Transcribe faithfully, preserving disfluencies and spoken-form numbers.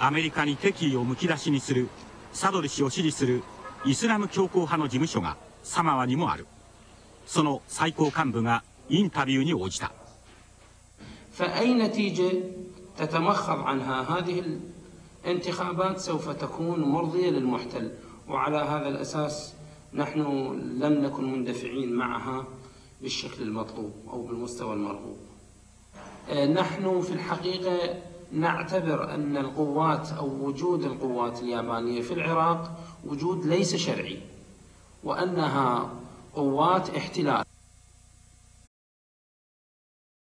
アメリカに敵意をむき出しにするサドル師を支持するイスラム強硬派の事務所がサマワにもある。その最高幹部がインタビューに応じた。 فأي نتيجة تتمخض عنها هذه الانتخابات سوف تكون مرضية للمحتل، وعلى هذا الأساس نحن لم نكن مندفعين معها بالشكل المطلوب أو بالمستوى المرغوب. نحن في الحقيقة نعتبر أن القوات أو وجود القوات اليابانية في العراق وجود ليس شرعي، وأنها قوات احتلال.